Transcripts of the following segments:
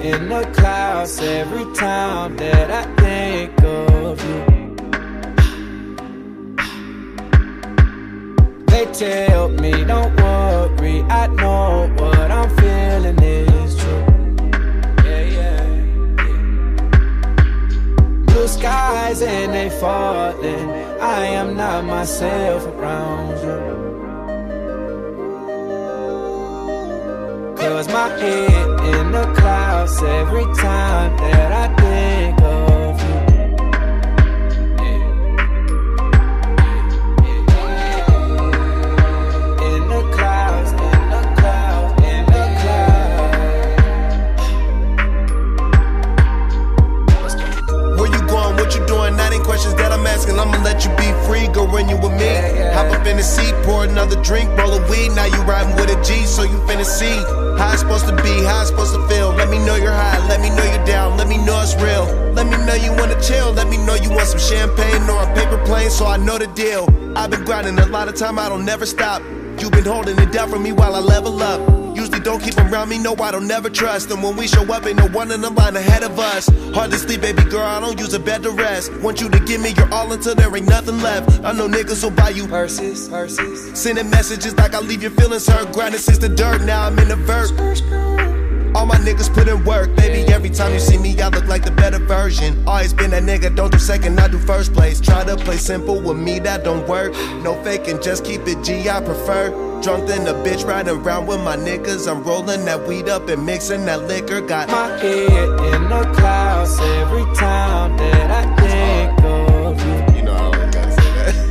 in the clouds every time that I think of you. They tell me don't worry, I know what I'm feeling is true. Blue skies and they falling, I am not myself around you. Cause my head in the clouds every time that I think of you. In the clouds, in the clouds, in the clouds. Where you going, what you doing? That ain't questions that I'm asking. I'ma let you be free, go run you with me. Hop up in the seat, pour another drink, roll a weed. Now you riding with a G, so you finna see how it's supposed to be, how it's supposed to feel. Let me know you're high, let me know you're down, let me know it's real. Let me know you wanna chill, let me know you want some champagne or a paper plane, so I know the deal. I've been grinding a lot of time, I don't never stop. You've been holding it down for me while I level up. Usually don't keep around me, no I don't never trust. And when we show up, ain't no one in the line ahead of us. Hardly sleep, baby girl, I don't use a bed to rest. Want you to give me your all until there ain't nothing left. I know niggas will buy you purses, sending messages like I leave your feelings hurt. Grinding since the dirt, now I'm in the vert. All my niggas put in work, baby. Every time you see me, I look like the better version. Always been that nigga, don't do second, I do first place. Try to play simple with me, that don't work. No faking, just keep it G, I prefer. Drunk than a bitch, riding around with my niggas. I'm rolling that weed up and mixing that liquor. Got my head in the clouds every time that I think of you. You know I don't gotta say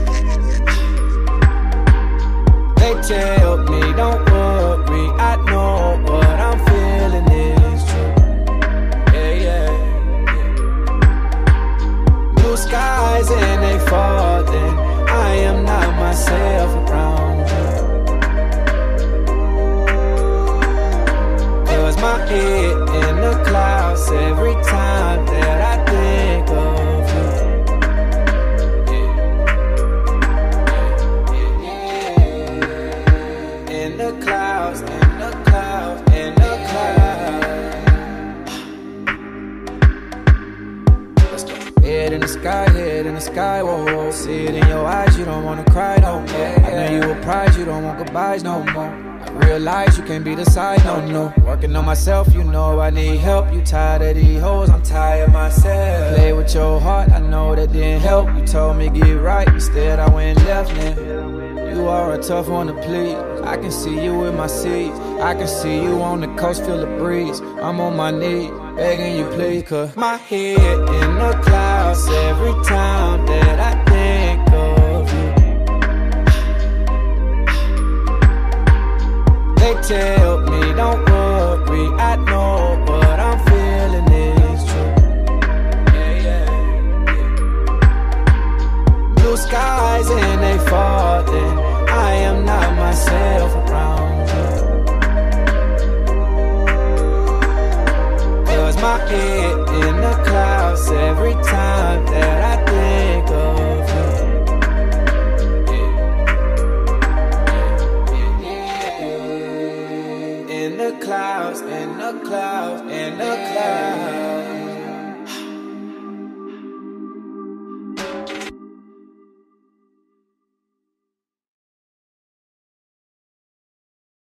that. They tell me don't worry, I know what I'm feeling is true. Blue skies and they falling, I am not myself around you. Cause my head in the clouds every time that I think of you. In the clouds, in the clouds, in the clouds. Head in the sky, head in the sky, whoa, whoa. See it in your eyes, you don't wanna cry no more. I know you a prize, you don't want goodbyes no more. Realize you can't be the side, no. Working on myself, you know I need help. You tired of these hoes, I'm tired myself. Play with your heart, I know that didn't help. You told me get right, instead I went left. Now you are a tough one to please. I can see you in my seats, I can see you on the coast, feel the breeze. I'm on my knees, begging you please. Cause my head in the clouds every time that I think of you. They tell me don't worry, I know what I'm feeling is true. Blue skies and they falling, I am not myself around you. Cause my head in the clouds every time that I think of you. In the clouds, in the clouds, in the clouds.